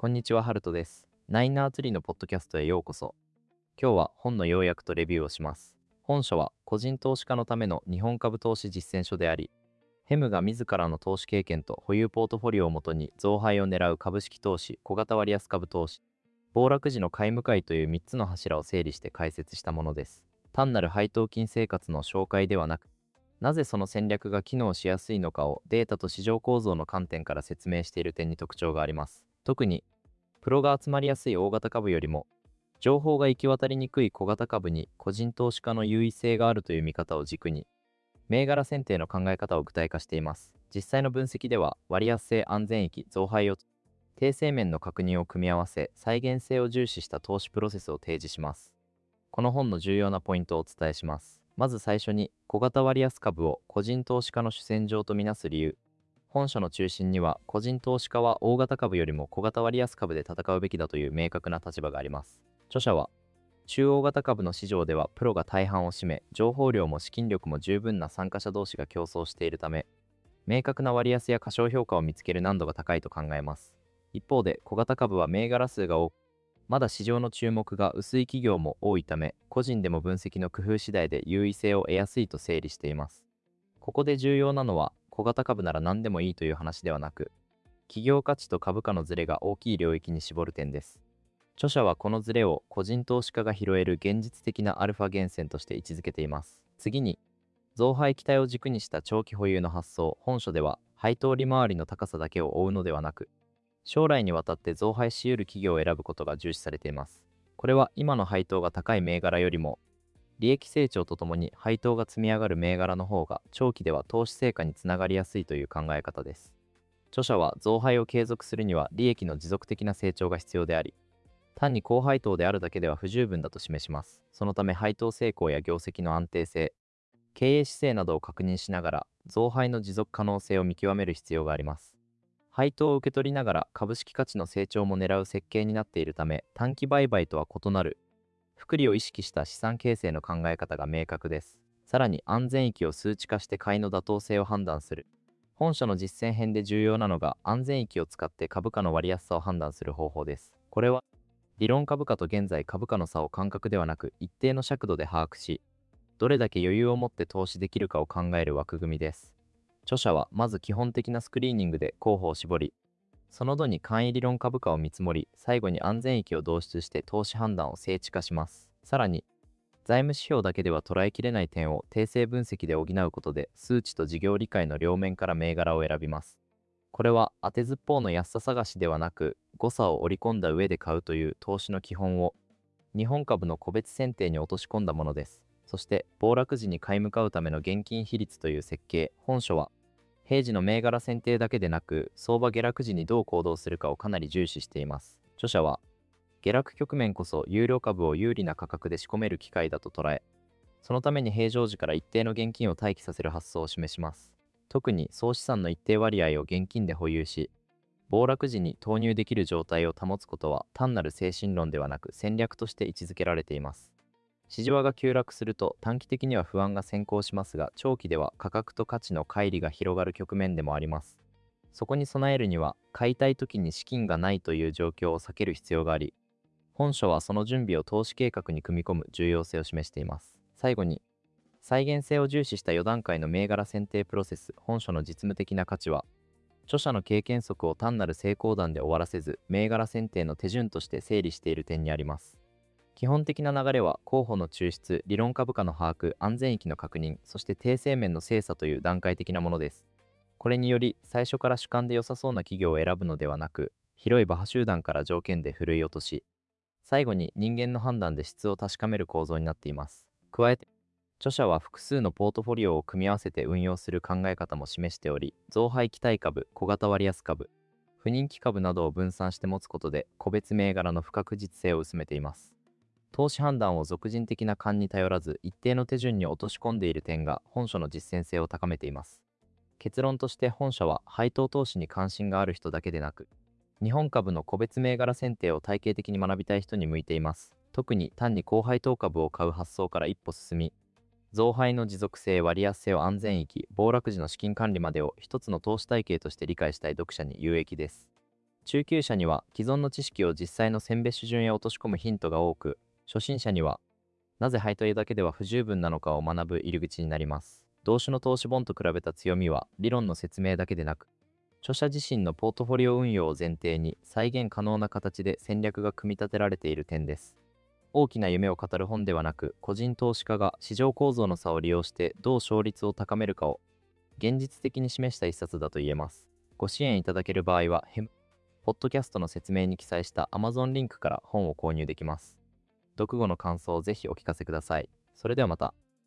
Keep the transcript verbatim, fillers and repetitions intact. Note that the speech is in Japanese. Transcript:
こんにちは、ハルトです。ナインナーツリーのポッドキャストへようこそ。今日は本の要約とレビューをします。本書は個人投資家のための日本株投資実践書であり、ヘムが自らの投資経験と保有ポートフォリオをもとに増配を狙う株式投資、小型割安株投資、暴落時の買い向かいというみっつの柱を整理して解説したものです。単なる配当金生活の紹介ではなく、なぜその戦略が機能しやすいのかをデータと市場構造の観点から説明している点に特徴があります。特に、プロが集まりやすい大型株よりも、情報が行き渡りにくい小型株に個人投資家の優位性があるという見方を軸に、銘柄選定の考え方を具体化しています。実際の分析では、割安性、安全域、増配を、訂正面の確認を組み合わせ、再現性を重視した投資プロセスを提示します。この本の重要なポイントをお伝えします。まず最初に、小型割安株を個人投資家の主戦場とみなす理由。本書の中心には、個人投資家は大型株よりも小型割安株で戦うべきだという明確な立場があります。著者は、中大型株の市場ではプロが大半を占め、情報量も資金力も十分な参加者同士が競争しているため、明確な割安や過小評価を見つける難度が高いと考えます。一方で、小型株は銘柄数が多く、まだ市場の注目が薄い企業も多いため、個人でも分析の工夫次第で優位性を得やすいと整理しています。ここで重要なのは、小型株なら何でもいいという話ではなく、企業価値と株価のズレが大きい領域に絞る点です。著者はこのズレを個人投資家が拾える現実的なアルファ源泉として位置づけています。次に、増配期待を軸にした長期保有の発想。本書では、配当利回りの高さだけを追うのではなく、将来にわたって増配し得る企業を選ぶことが重視されています。これは今の配当が高い銘柄よりも、利益成長とともに配当が積み上がる銘柄の方が長期では投資成果につながりやすいという考え方です。著者は増配を継続するには利益の持続的な成長が必要であり、単に高配当であるだけでは不十分だと示します。そのため配当成功や業績の安定性、経営姿勢などを確認しながら増配の持続可能性を見極める必要があります。配当を受け取りながら株式価値の成長も狙う設計になっているため、短期売買とは異なる複利を意識した資産形成の考え方が明確です。さらに安全域を数値化して買いの妥当性を判断する。本書の実践編で重要なのが安全域を使って株価の割安さを判断する方法です。これは理論株価と現在株価の差を感覚ではなく一定の尺度で把握し、どれだけ余裕を持って投資できるかを考える枠組みです。著者はまず基本的なスクリーニングで候補を絞り、その度に簡易理論株価を見積もり、最後に安全域を導出して投資判断を精緻化します。さらに、財務指標だけでは捉えきれない点を定性分析で補うことで、数値と事業理解の両面から銘柄を選びます。これは当てずっぽうの安さ探しではなく、誤差を織り込んだ上で買うという投資の基本を、日本株の個別選定に落とし込んだものです。そして、暴落時に買い向かうための現金比率という設計。本書は、平時の銘柄選定だけでなく、相場下落時にどう行動するかをかなり重視しています。著者は、下落局面こそ有料株を有利な価格で仕込める機会だと捉え、そのために平常時から一定の現金を待機させる発想を示します。特に総資産の一定割合を現金で保有し、暴落時に投入できる状態を保つことは単なる精神論ではなく戦略として位置づけられています。市場が急落すると短期的には不安が先行しますが、長期では価格と価値の乖離が広がる局面でもあります。そこに備えるには、買いたい時に資金がないという状況を避ける必要があり、本書はその準備を投資計画に組み込む重要性を示しています。最後に、再現性を重視したよ段階の銘柄選定プロセス。本書の実務的な価値は、著者の経験則を単なる成功談で終わらせず、銘柄選定の手順として整理している点にあります。基本的な流れは、候補の抽出、理論株価の把握、安全域の確認、そして訂正面の精査という段階的なものです。これにより、最初から主観で良さそうな企業を選ぶのではなく、広い馬場集団から条件でふるい落とし、最後に人間の判断で質を確かめる構造になっています。加えて、著者は複数のポートフォリオを組み合わせて運用する考え方も示しており、増配期待株、小型割安株、不人気株などを分散して持つことで、個別銘柄の不確実性を薄めています。投資判断を俗人的な勘に頼らず、一定の手順に落とし込んでいる点が本書の実践性を高めています。結論として本書は、配当投資に関心がある人だけでなく、日本株の個別銘柄選定を体系的に学びたい人に向いています。特に単に高配当株を買う発想から一歩進み、増配の持続性、割安性を安全域、暴落時の資金管理までを一つの投資体系として理解したい読者に有益です。 中級者には既存の知識を実際の選別手順へ落とし込むヒントが多く、初心者にはなぜ配当だけでは不十分なのかを学ぶ入り口になります。同種の投資本と比べた強みは、理論の説明だけでなく、著者自身のポートフォリオ運用を前提に再現可能な形で戦略が組み立てられている点です。大きな夢を語る本ではなく、個人投資家が市場構造の差を利用してどう勝率を高めるかを現実的に示した一冊だと言えます。ご支援いただける場合は、ヘムポッドキャストの説明に記載した Amazon リンクから本を購入できます。読後の感想をぜひお聞かせください。それではまた。